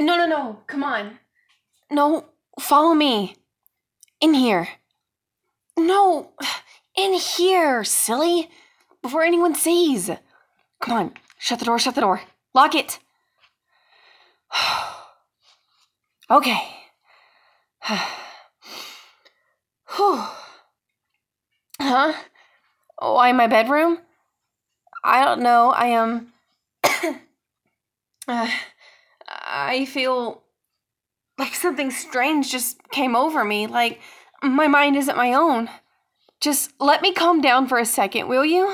No. Come on. No, follow me. In here. No, in here, silly. Before anyone sees. Come on, shut the door. Lock it. Okay. Huh? Why in my bedroom? I don't know. I feel like something strange just came over me. Like my mind isn't my own. Just let me calm down for a second, will you?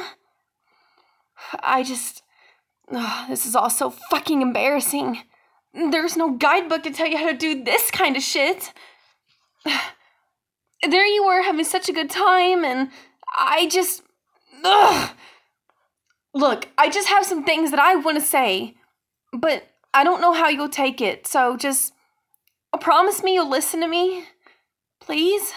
This is all so fucking embarrassing. There's no guidebook to tell you how to do this kind of shit. There you were having such a good time, and I just... Ugh. Look, I just have some things that I want to say, but I don't know how you'll take it, so just promise me you'll listen to me, please?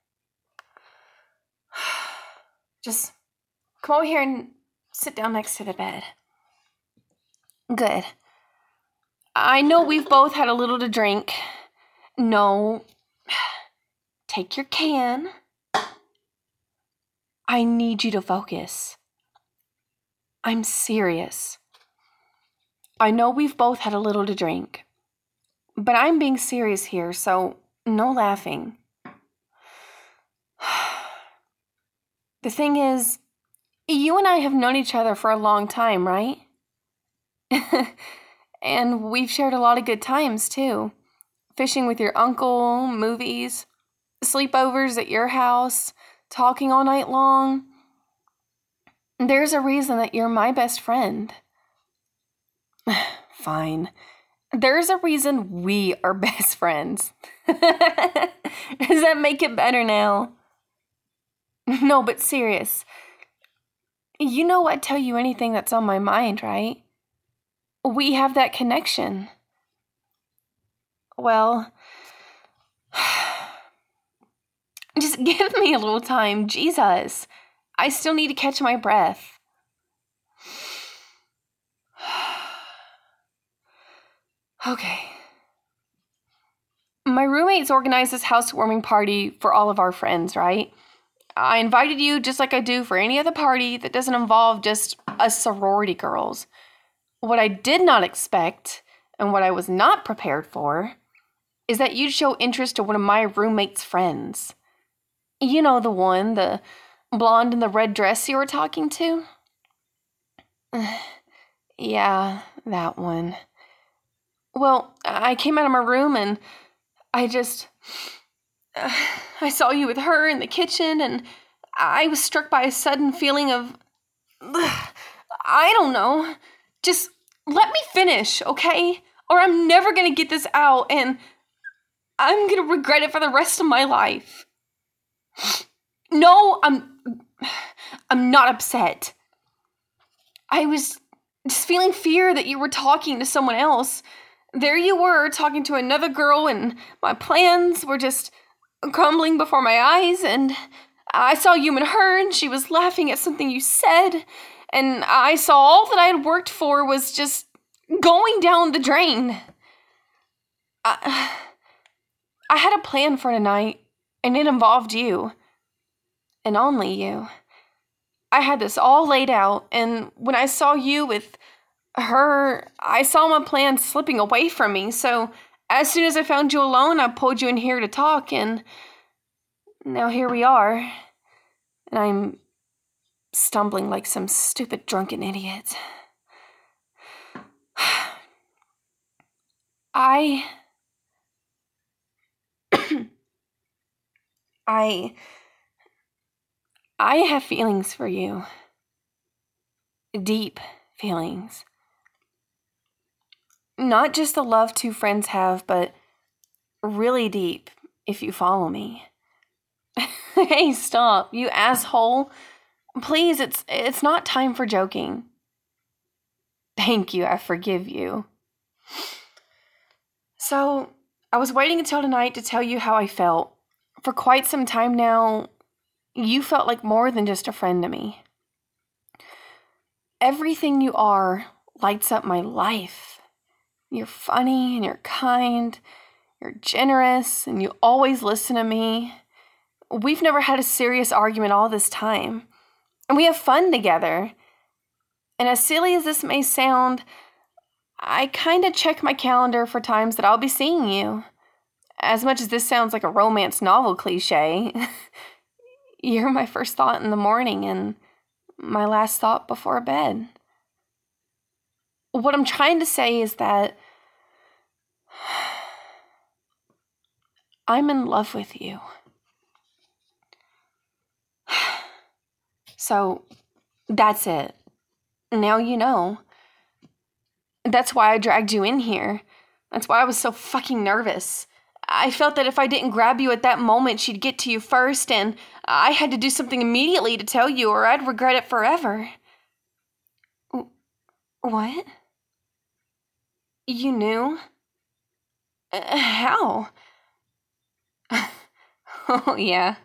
Just come over here and sit down next to the bed. Good. I know we've both had a little to drink. No. Take your can. I need you to focus. I'm serious. I know we've both had a little to drink, but I'm being serious here, so no laughing. The thing is, you and I have known each other for a long time, right? And we've shared a lot of good times, too. Fishing with your uncle, movies, sleepovers at your house, talking all night long. There's a reason that you're my best friend. Fine. There's a reason we are best friends. Does that make it better now? No, but serious. You know I'd tell you anything that's on my mind, right? We have that connection. Well, just give me a little time, Jesus. I still need to catch my breath. Okay. My roommates organized this housewarming party for all of our friends, right? I invited you just like I do for any other party that doesn't involve just us sorority girls. What I did not expect, and what I was not prepared for, is that you'd show interest to one of my roommate's friends. You know the one, the blonde in the red dress you were talking to? Yeah, that one. Well, I came out of my room and I saw you with her in the kitchen, and I was struck by a sudden feeling of, I don't know. Just let me finish, okay? Or I'm never gonna get this out, and I'm gonna regret it for the rest of my life. No, I'm not upset. I was just feeling fear that you were talking to someone else. There you were, talking to another girl, and my plans were just crumbling before my eyes, and I saw you and her, and she was laughing at something you said, and I saw all that I had worked for was just going down the drain. I had a plan for tonight, and it involved you. And only you. I had this all laid out, and when I saw you with her, I saw my plan slipping away from me, so as soon as I found you alone, I pulled you in here to talk, and now here we are, and I'm stumbling like some stupid drunken idiot. I have feelings for you. Deep feelings. Not just the love two friends have, but really deep, if you follow me. Hey, stop, you asshole. Please, it's not time for joking. Thank you, I forgive you. So, I was waiting until tonight to tell you how I felt. For quite some time now, you felt like more than just a friend to me. Everything you are lights up my life. You're funny and you're kind, you're generous, and you always listen to me. We've never had a serious argument all this time, and we have fun together. And as silly as this may sound, I kind of check my calendar for times that I'll be seeing you. As much as this sounds like a romance novel cliche, you're my first thought in the morning and my last thought before bed. What I'm trying to say is that I'm in love with you. So, that's it. Now you know. That's why I dragged you in here. That's why I was so fucking nervous. I felt that if I didn't grab you at that moment, she'd get to you first, and I had to do something immediately to tell you, or I'd regret it forever. What? You knew? How? Oh, yeah.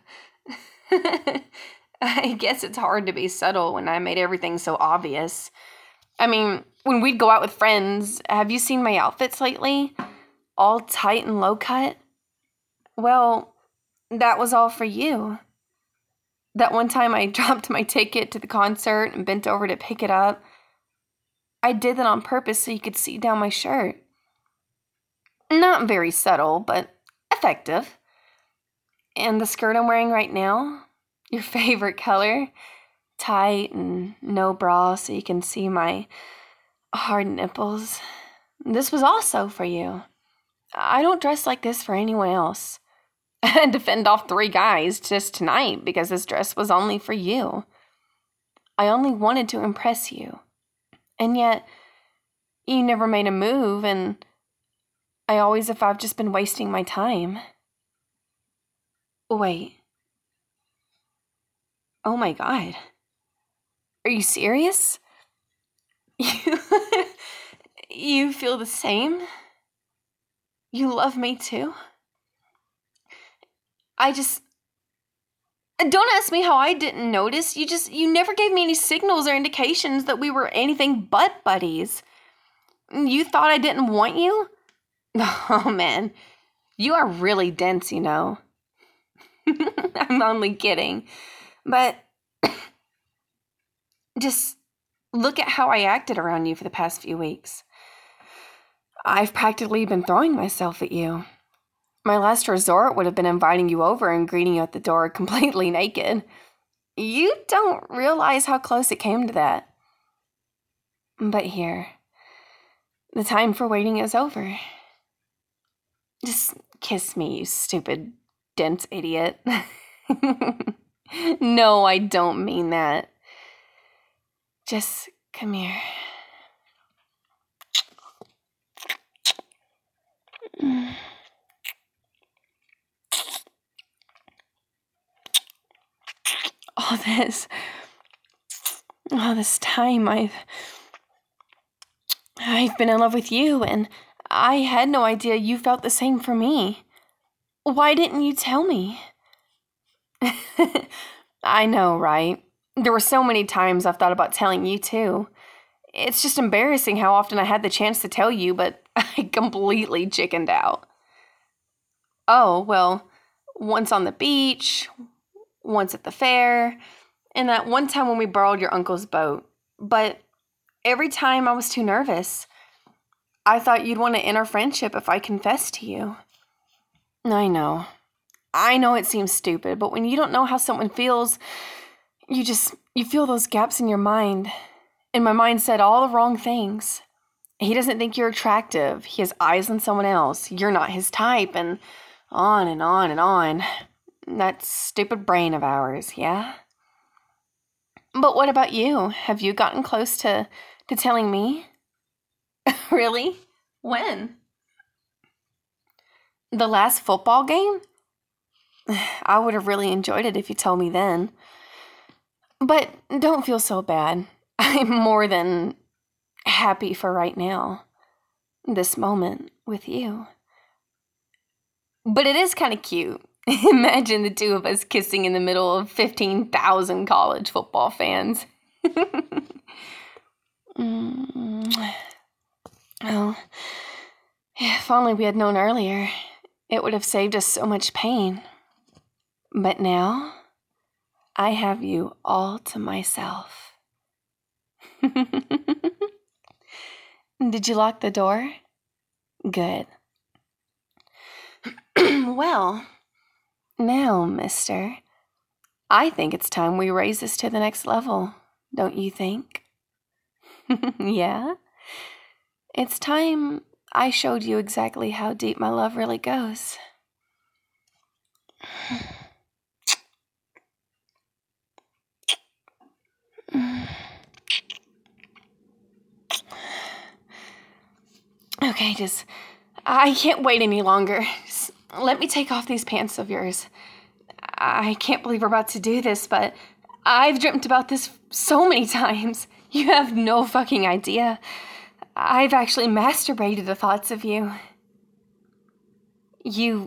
I guess it's hard to be subtle when I made everything so obvious. I mean, when we'd go out with friends, have you seen my outfits lately? All tight and low cut? Well, that was all for you. That one time I dropped my ticket to the concert and bent over to pick it up, I did that on purpose so you could see down my shirt. Not very subtle, but effective. And the skirt I'm wearing right now, your favorite color, tight and no bra so you can see my hard nipples. This was also for you. I don't dress like this for anyone else. I had to fend off 3 guys just tonight because this dress was only for you. I only wanted to impress you. And yet, you never made a move, and I always if I've just been wasting my time. Wait. Oh my God. Are you serious? You, you feel the same? You love me too? Don't ask me how I didn't notice. You never gave me any signals or indications that we were anything but buddies. You thought I didn't want you? Oh man, you are really dense, you know. I'm only kidding. But just look at how I acted around you for the past few weeks. I've practically been throwing myself at you. My last resort would have been inviting you over and greeting you at the door completely naked. You don't realize how close it came to that. But here, the time for waiting is over. Just kiss me, you stupid, dense idiot. No, I don't mean that. Just come here. All this time I've been in love with you, and I had no idea you felt the same for me. Why didn't you tell me? I know, right? There were so many times I've thought about telling you too. It's just embarrassing how often I had the chance to tell you, but I completely chickened out. Oh, well, once on the beach, once at the fair, and that one time when we borrowed your uncle's boat. But every time I was too nervous. I thought you'd want to end our friendship if I confessed to you. I know. I know it seems stupid, but when you don't know how someone feels, you feel those gaps in your mind. And my mind said all the wrong things. He doesn't think you're attractive. He has eyes on someone else. You're not his type, and on and on and on. That stupid brain of ours, yeah? But what about you? Have you gotten close to telling me? Really? When? The last football game? I would have really enjoyed it if you told me then. But don't feel so bad. I'm more than happy for right now. This moment with you. But it is kind of cute. Imagine the 2 of us kissing in the middle of 15,000 college football fans. Oh, only we had known earlier, it would have saved us so much pain. But now, I have you all to myself. Did you lock the door? Good. Well, now, mister, I think it's time we raise this to the next level, don't you think? Yeah? It's time I showed you exactly how deep my love really goes. Okay, I can't wait any longer. Just let me take off these pants of yours. I can't believe we're about to do this, but I've dreamt about this so many times. You have no fucking idea. I've actually masturbated the thoughts of you. You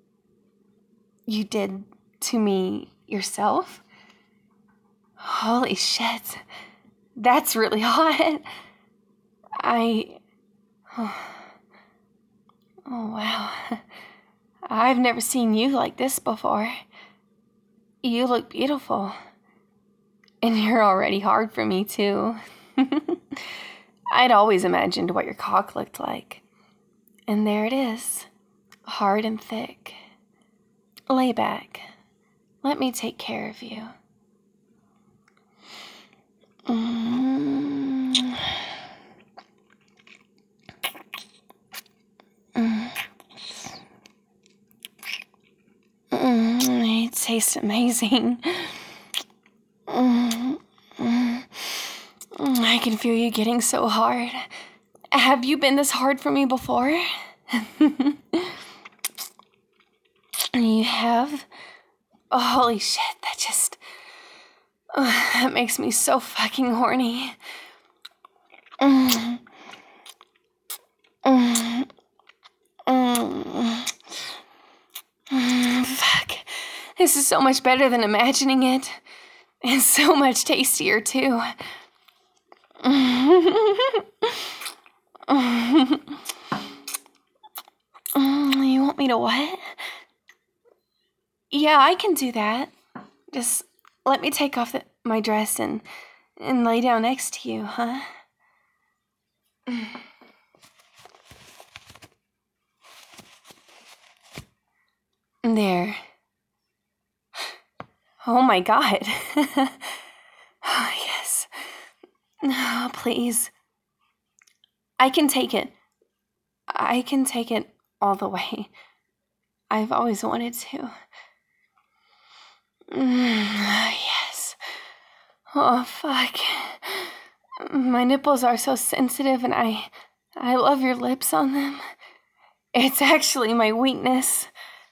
did to me yourself? Holy shit. That's really hot. Oh, wow. I've never seen you like this before. You look beautiful. And you're already hard for me, too. I'd always imagined what your cock looked like. And there it is. Hard and thick. Lay back. Let me take care of you. It tastes amazing. I can feel you getting so hard. Have you been this hard for me before? You have? Oh, holy shit, that makes me so fucking horny. Fuck. This is so much better than imagining it. And so much tastier, too. You want me to what? Yeah, I can do that. Just let me take off my dress and lay down next to you, huh? There. Oh my God. Oh, yes. Oh, please. I can take it. I can take it all the way. I've always wanted to. Yes. Oh, fuck. My nipples are so sensitive and I love your lips on them. It's actually my weakness.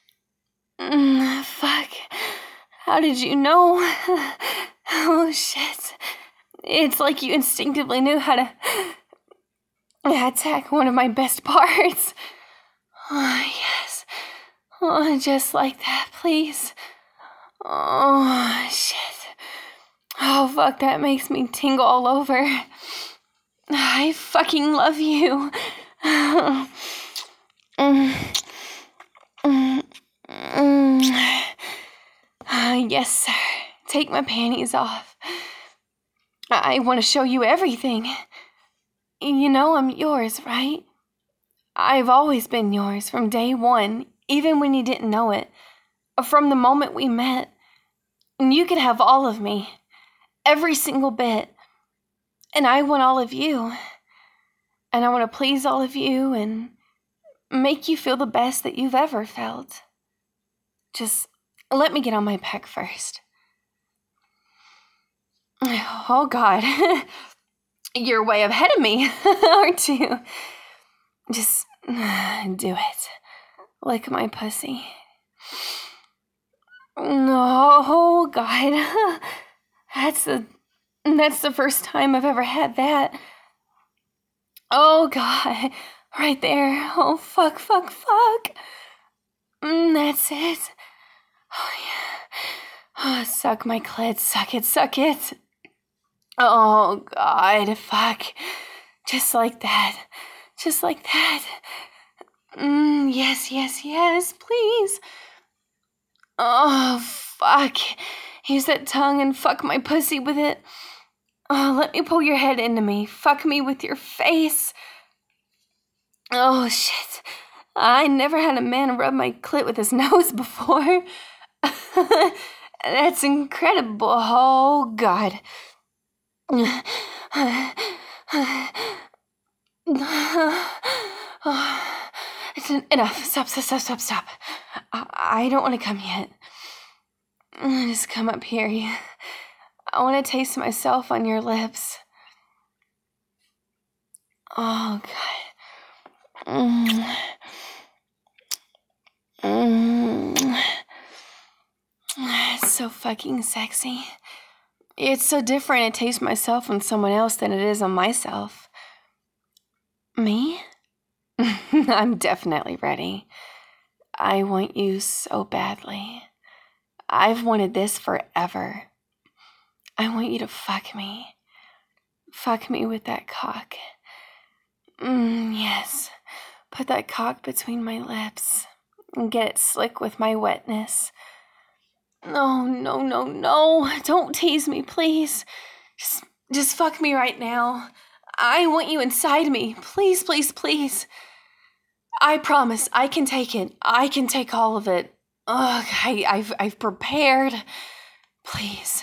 Fuck. How did you know? Oh, shit. It's like you instinctively knew how to attack one of my best parts. Oh, yes. Oh, just like that, please. Oh, shit. Oh, fuck, that makes me tingle all over. I fucking love you. Yes, sir. Take my panties off. I want to show you everything. You know I'm yours, right? I've always been yours from day one, even when you didn't know it. From the moment we met. And you can have all of me. Every single bit. And I want all of you. And I want to please all of you and make you feel the best that you've ever felt. Just let me get on my peck first. Oh, God. You're way ahead of me, aren't you? Just do it. Lick my pussy. Oh, God. That's the first time I've ever had that. Oh, God. Right there. Oh, fuck. That's it. Oh, yeah. Oh, suck my clit. Suck it. Oh, God. Fuck. Just like that. Yes, yes, yes, please. Oh, fuck. Use that tongue and fuck my pussy with it. Oh, let me pull your head into me. Fuck me with your face. Oh, shit. I never had a man rub my clit with his nose before. That's incredible. Oh, God. It's enough. Stop, stop, stop, stop, stop. I don't want to come yet. Just come up here. I want to taste myself on your lips. Oh, God. It's so fucking sexy. It's so different to taste myself on someone else than it is on myself. Me? I'm definitely ready. I want you so badly. I've wanted this forever. I want you to fuck me. Fuck me with that cock. Yes. Put that cock between my lips and get it slick with my wetness. No, no, no, no. Don't tease me, please. Just fuck me right now. I want you inside me. Please, please, please. I promise I can take it. I can take all of it. Ugh, I've prepared. Please.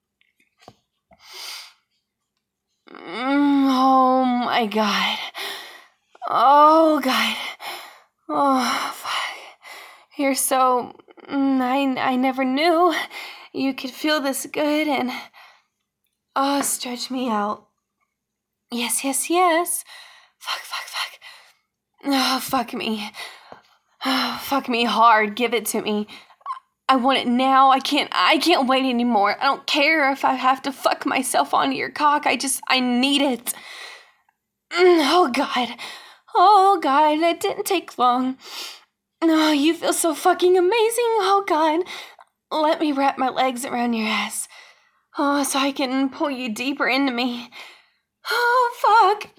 Oh my God. Oh God. Oh fuck. You're so. I never knew you could feel this good and. Oh, stretch me out. Yes, yes, yes. Fuck, fuck, fuck. Oh, fuck me. Oh, fuck me hard. Give it to me. I want it now. I can't wait anymore. I don't care if I have to fuck myself onto your cock. I need it. Oh, God. Oh, God. That didn't take long. Oh, you feel so fucking amazing. Oh, God. Let me wrap my legs around your ass. Oh, so I can pull you deeper into me. Oh, fuck.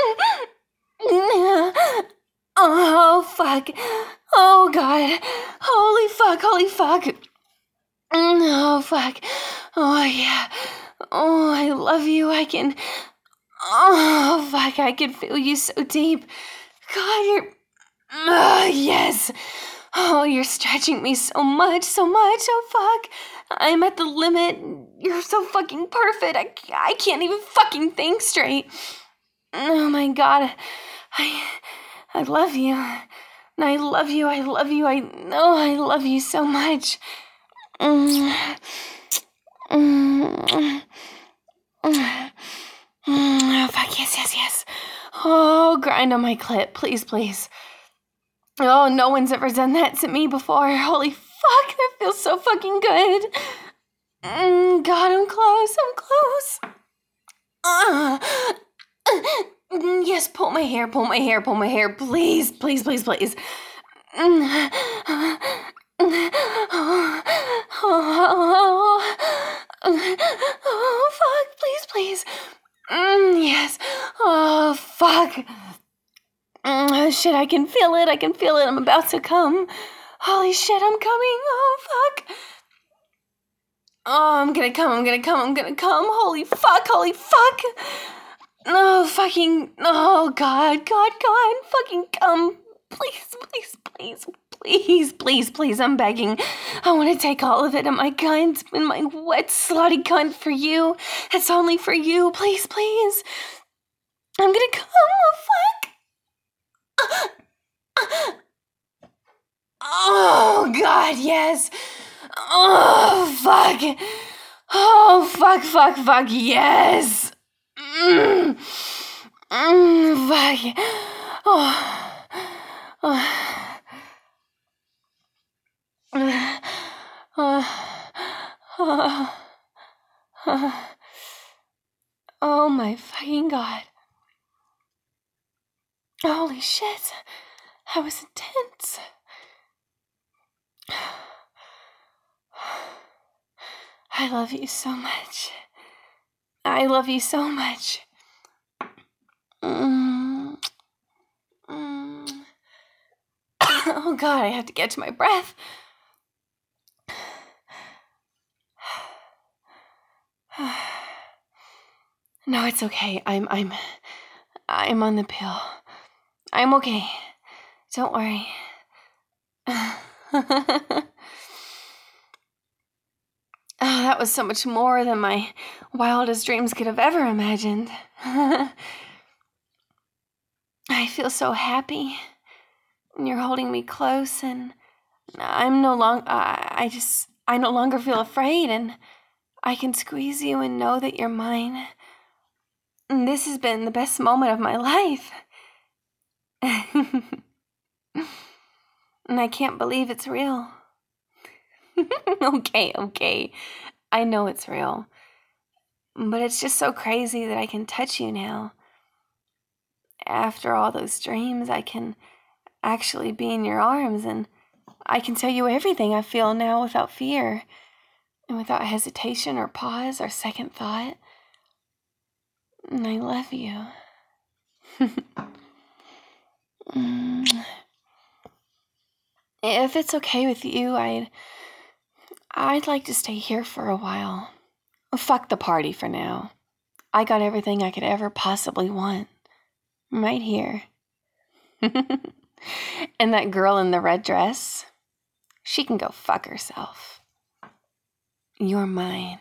Oh, fuck. Oh, God. Holy fuck, holy fuck. Oh, fuck. Oh, yeah. Oh, I love you. I can. Oh, fuck. I can feel you so deep. God, you're. Yes. Oh, you're stretching me so much, so much. Oh, fuck. I'm at the limit. You're so fucking perfect. I can't even fucking think straight. Oh, my God. I love you. I love you. I love you. I know I love you so much. Oh, fuck, yes, yes, yes. Oh, grind on my clit, please, please. Oh, no one's ever done that to me before. Holy fuck, that feels so fucking good. God, I'm close, I'm close. Yes, pull my hair, pull my hair, pull my hair, please, please, please, please. Oh, fuck, please, please. Yes. Oh, fuck. Shit, I can feel it. I can feel it. I'm about to come. Holy shit, I'm coming. Oh, fuck. Oh, I'm gonna come. I'm gonna come. I'm gonna come. Holy fuck. Holy fuck. No, fucking. Oh, God. God, God. Fucking come. Please, please, please. Please, please, please. I'm begging. I want to take all of it in my cunt, in my wet, slutty cunt for you. It's only for you. Please, please. I'm gonna come. Oh, fuck. Oh, God, yes. Oh, fuck. Oh, fuck, fuck, fuck, yes. Fuck. Oh. Oh my fucking God. Holy shit. That was intense. I love you so much. I love you so much. Oh God, I have to get to my breath. No, it's okay. I'm on the pill. I'm okay. Don't worry. Oh, that was so much more than my wildest dreams could have ever imagined. I feel so happy. And you're holding me close, and I'm no longer. I no longer feel afraid, and I can squeeze you and know that you're mine. And this has been the best moment of my life. And I can't believe it's real. Okay. I know it's real. But it's just so crazy that I can touch you now. After all those dreams, I can actually be in your arms, and I can tell you everything I feel now without fear and without hesitation or pause or second thought. And I love you. If it's okay with you, I'd like to stay here for a while. Fuck the party for now. I got everything I could ever possibly want. Right here. And that girl in the red dress, she can go fuck herself. You're mine.